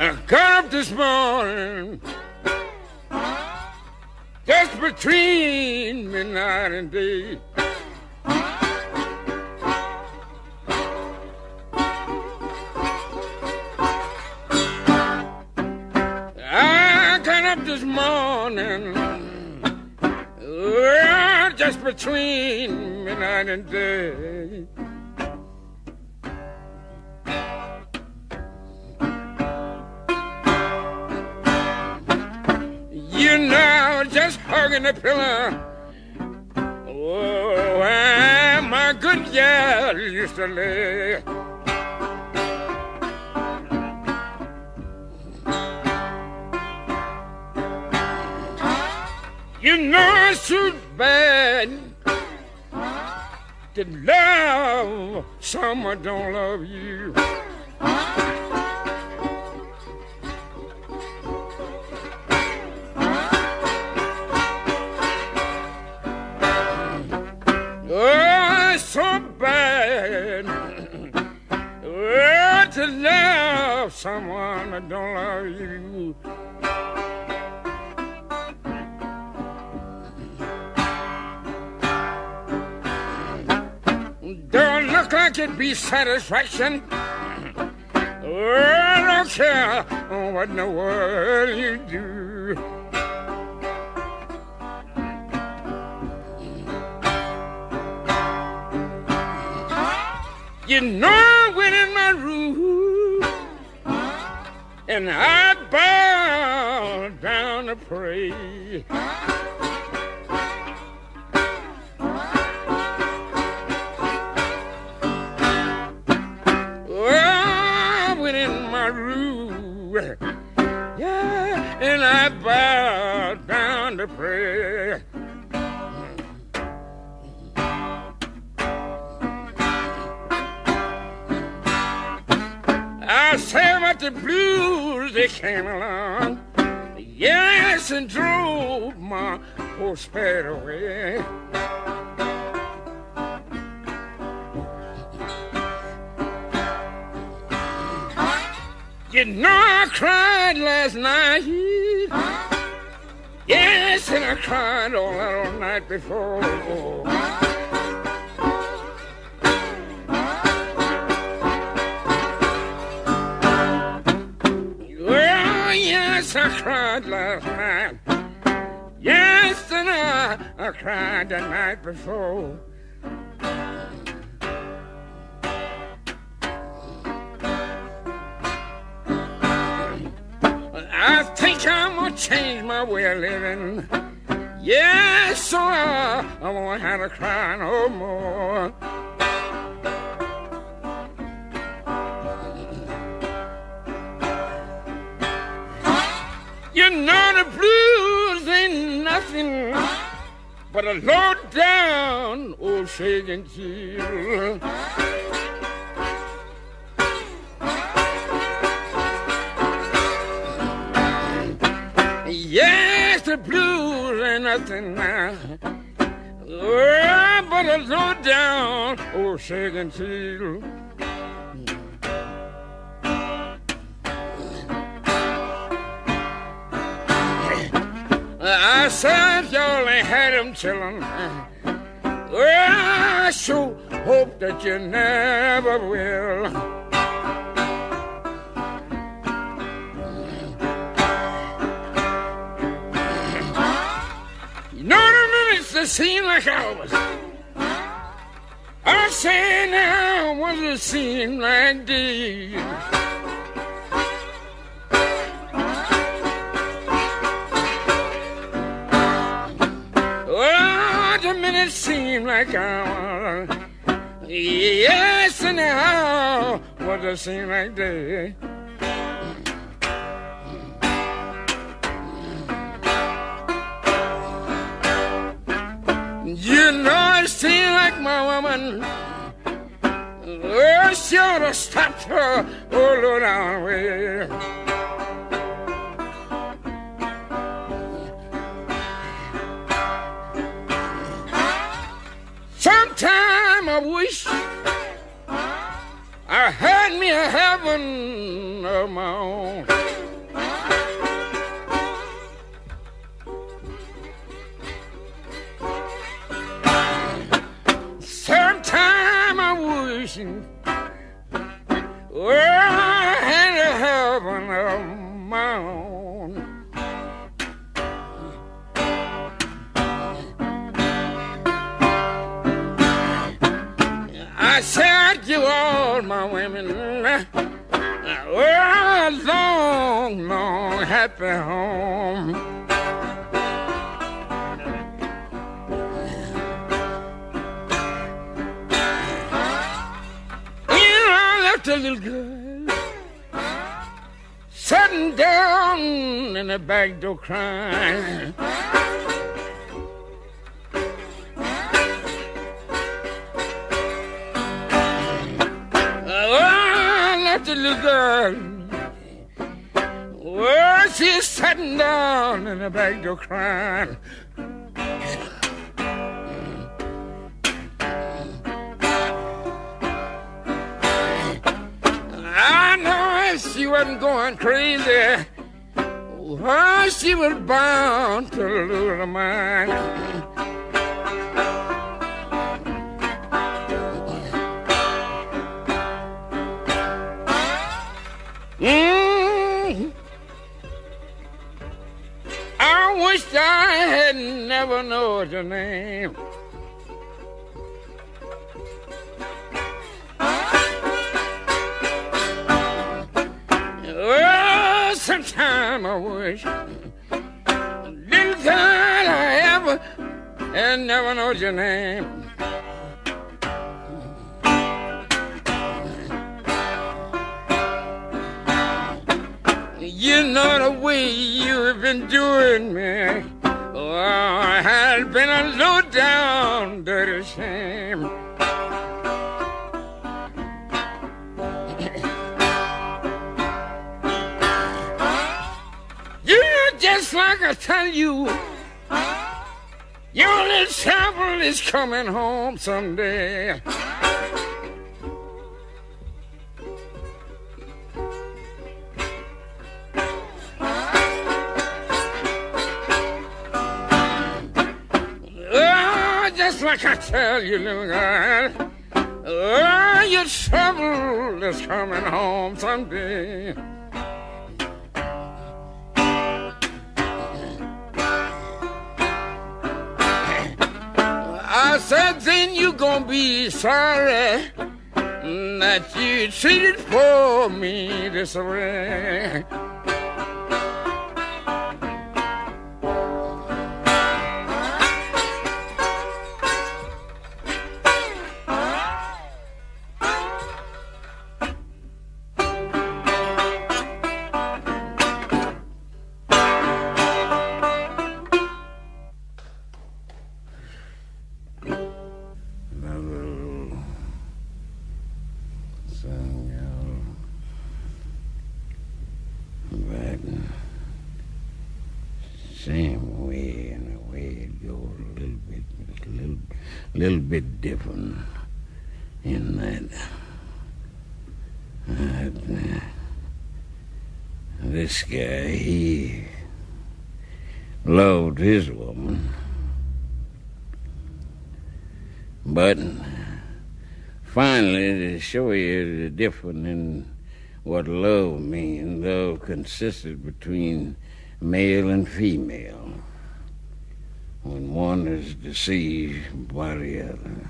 I got up this morning just between midnight and day. I got up this morning just between midnight and day. You know, just hugging the pillow, oh, where my good gal used to lay. You know it's too bad to love someone don't love you. Oh, it's so bad to love someone that don't love you. Don't look like it'd be satisfaction. Oh, I don't care what in the world you do. You know I went in my room and I bowed down to pray. Yeah, and I bowed down to pray. I say about the blues, they came along, yes, and drove my poor spirit away. You know I cried last night, yes, and I cried all night before. Well, yes, I cried last night, yes, and I cried the night before. I think I'm gonna change my way of living. Yes, so I won't have to cry no more. You know the blues ain't nothing but a low down old shaking chill. Yes, the blues ain't nothing now, oh, but a low down old shaking chill. I said y'all ain't had them chillin', well, I sure hope that you never will. You know the minutes that seem like hours, I say now, what does it seem like days? Oh, the minutes seem like hours, yes, and now, what does it seem like days? You know it seems like my woman, oh, she ought to stop her oh, low down way. Sometime I wish I had me a heaven of my own. satisfaction. Well, I had a heaven of my own. I said to all my women, well, a long, long, happy home. A little girl sitting down in the back door crying. Oh, I left the little girl. Well, she's sitting down in the back door crying. She wasn't going crazy. Oh, she was bound to lose her mind. I wish I had never known your name. Well, sometime I wish didn't God I ever and never know your name. You know the way you've been doing me. Oh, I had been a low down dirty shame. Just like I tell you, your little trouble is coming home someday. Oh, just like I tell you, little girl, oh, your trouble is coming home someday. I said, then you gonna be sorry that you treated for me this way. Same way, in a way it goes a little bit different in that this guy, he loved his woman, but finally to show you the difference in what love means, love consisted between male and female, when one is deceived by the other.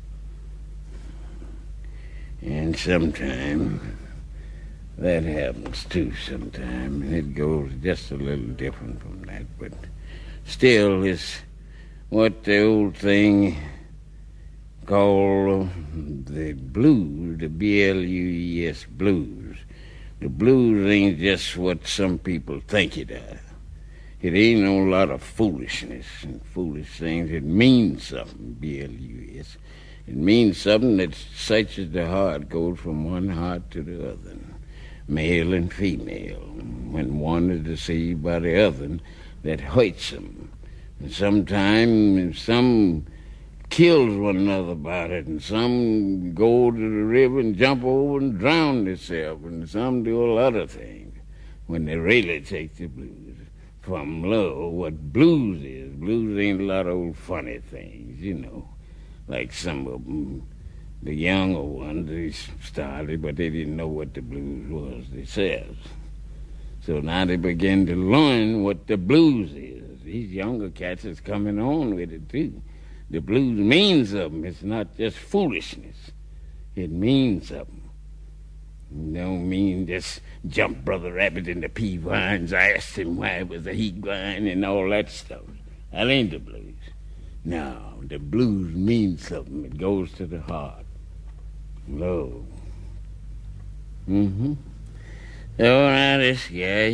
And sometimes that happens too sometimes, and it goes just a little different from that, but still it's what the old thing called the blues, the B-L-U-E-S blues. The blues ain't just what some people think it is. It ain't no lot of foolishness and foolish things. It means something, B-L-U-S. It means something that touches the heart, goes from one heart to the other, male and female. When one is deceived by the other, that hurts them. And sometimes some kills one another about it, and some go to the river and jump over and drown themselves, and some do a lot of things when they really take the blues from love. What blues is, blues ain't a lot of old funny things, you know, like some of them The younger ones, they started, but they didn't know what the blues was themselves. So now they begin to learn what the blues is. These younger cats is coming on with it, too. The blues means something. It's not just foolishness. It means something. It don't mean just jump Brother Rabbit in the pea vines. I asked him why it was a heat grind and all that stuff. That ain't the blues. No, the blues means something. It goes to the heart. Love. Mm-hmm. So now this guy,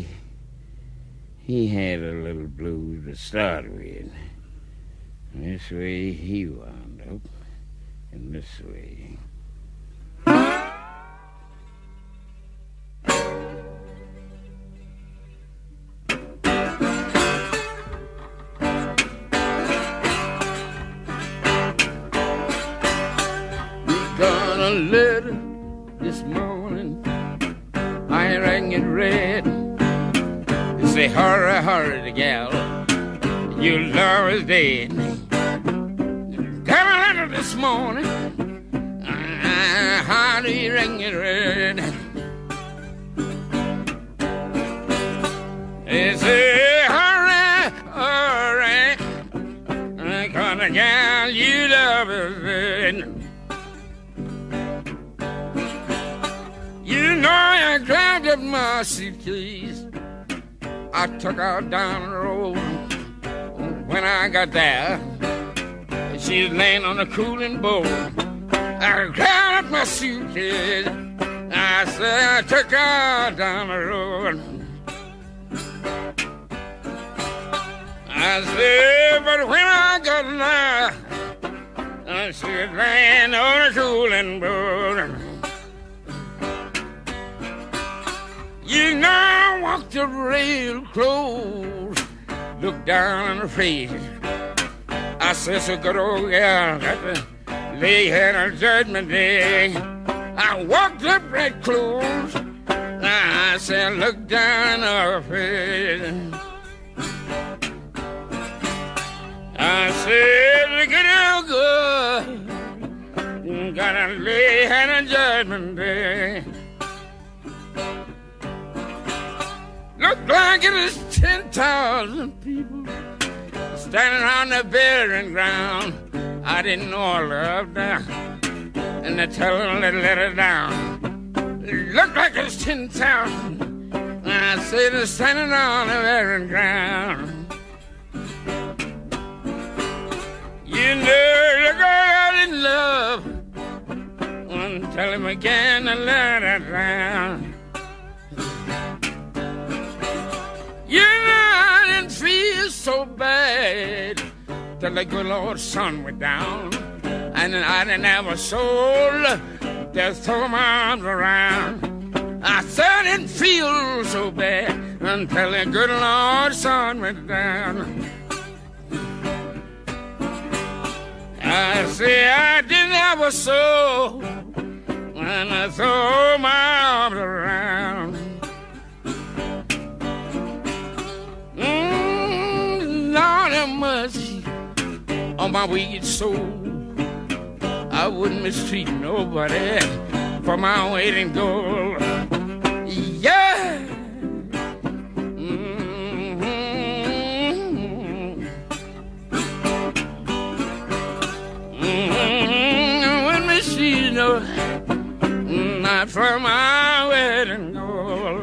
he had a little blues to start with. This way he wound up, and this way. We got a letter this morning. I rang it red. It say, hurry, hurry, the gal, your love is dead. Got a letter this morning. How do you ring it red? It say, hurry, hurry, cause the gal you love is dead. You know I grabbed up my suitcase. I took her down the road. When I got there, she was laying on a cooling board. I grabbed up my suitcase. I said I took her down the road. I said, but when I got there, she was laying on a cooling board. You know I walked up real close, looked down on her face. I said, so good old gal, got to lay here on Judgment Day. I walked up right close. I said, look down on her face. I said, look at her good, gotta lay here on Judgment Day. Look like it is 10,000 people standing around the burying ground. I didn't know all of them, and they tell them to let it down. Look like it's 10,000. I said they're standing on the burying ground. You know the girl in love. Won't tell him again to let it down. You know, I didn't feel so bad till the good Lord's sun went down. And I didn't have a soul to throw my arms around. I said I didn't feel so bad until the good Lord's sun went down. I said I didn't have a soul when I throw my arms around. Lord have mercy on my wicked soul. I wouldn't mistreat nobody for my weight in gold. Yeah. I wouldn't mistreat no, not for my weight in gold.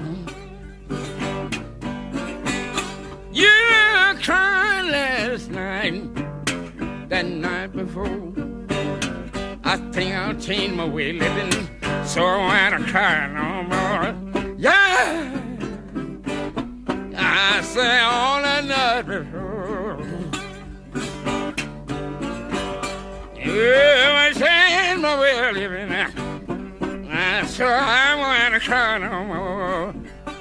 You cried last night, that night before. I think I'll change my way of living, so I won't cry no more. Yeah, I say all the night before. Yeah, I change my way of living, so I won't cry no more.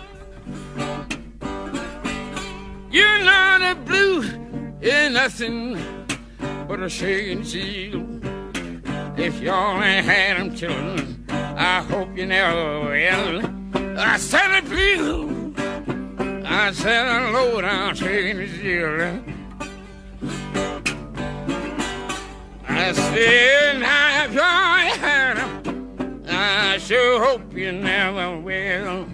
You know the blues is nothing but a shaking seal. If y'all ain't had them children, I hope you never will. I said the blues, I said a low down shaking seal. I said, now if you had him, I sure hope you never will.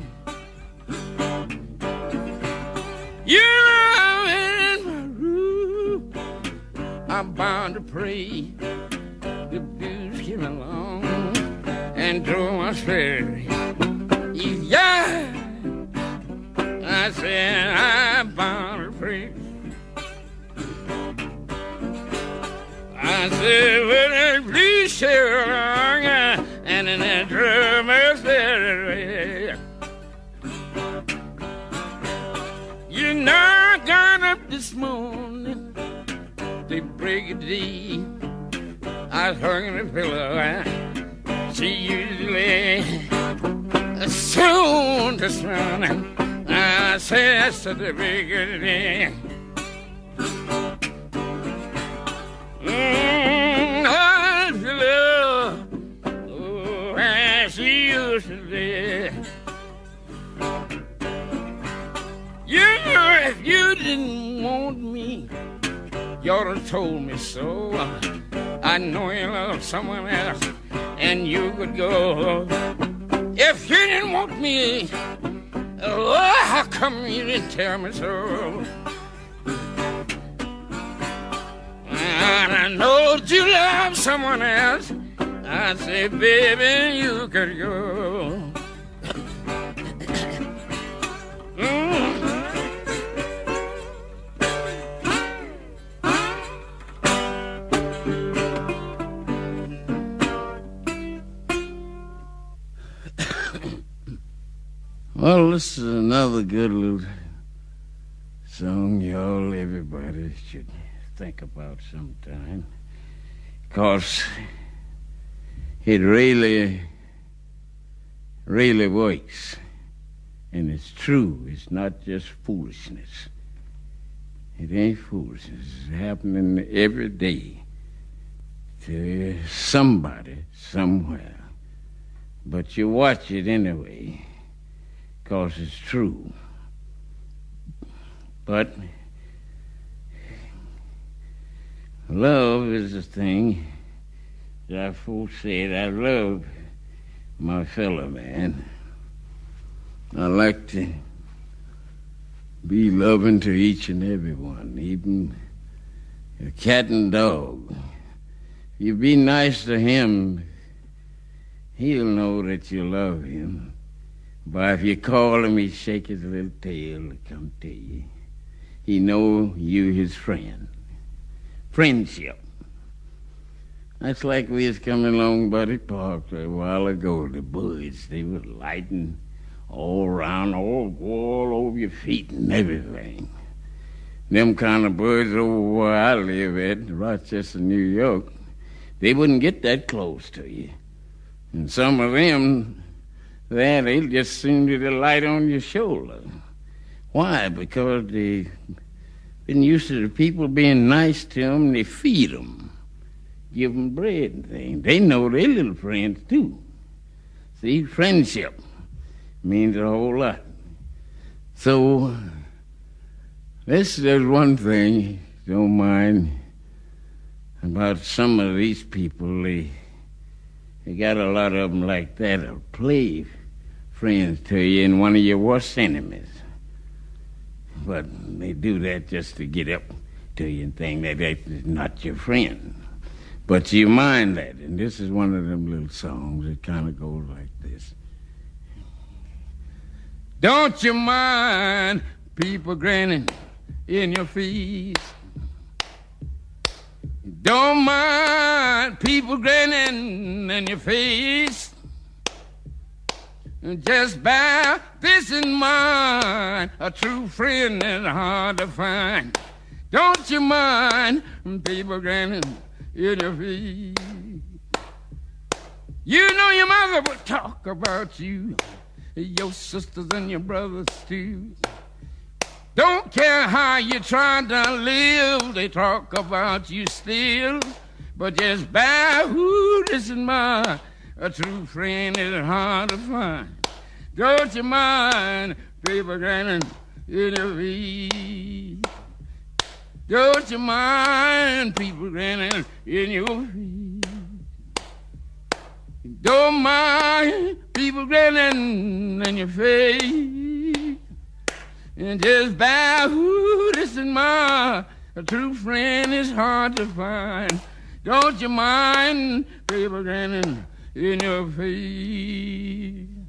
You know, in my room, I'm bound to pray. The blues came along and drove my spirit. Yeah, I said, I'm bound to pray. I said, well, the blues came along and then that drummer said, you know, I got up this morning, they break a day. I was hugging the pillow. She usually soon this morning. I said, that's the break of the day. I feel oh, as she used to be. You know, if you didn't want me, you ought to have told me so. I know you love someone else, and you could go. If you didn't want me, oh, how come you didn't tell me so? And I know that you love someone else. I say, baby, you could go. Well, this is another good little song y'all, everybody should think about sometime. 'Cause it really, really works. And it's true. It's not just foolishness. It ain't foolishness. It's happening every day to somebody, somewhere. But you watch it anyway. 'Cause it's true. But love is the thing that folks said. I love my fellow man. I like to be loving to each and every one, even a cat and dog. If you be nice to him, he'll know that you love him. But if you call him, he'd shake his little tail to come to you. He know you his friend. Friendship. That's like we was coming along Buddy Park a while ago. The birds, they were lighting all around, all over your feet and everything. Them kind of birds over where I live at, Rochester, New York, they wouldn't get that close to you. And some of them, they'll just seem to light on your shoulder. Why? Because they've been used to the people being nice to them, and they feed them, give them bread and things. They know their little friends, too. See, friendship means a whole lot. So, this is one thing, don't mind, about some of these people. They got a lot of them like that that'll play friends to you and one of your worst enemies. But they do that just to get up to you and think that that's not your friend. But you mind that, and this is one of them little songs that kind of goes like this. Don't you mind people grinning in your face? Don't mind people grinning in your face. Just bear this in mind, a true friend is hard to find. Don't you mind people grinning in your face? You know your mother would talk about you, your sisters and your brothers too. Don't care how you try to live, they talk about you still. But just bear this in mind, a true friend is hard to find. Don't you mind people grinning in your face? Don't you mind people grinning in your face. Don't mind people grinning in your face. And just bow, ooh, listen, a true friend is hard to find. Don't you mind people grinning in your face.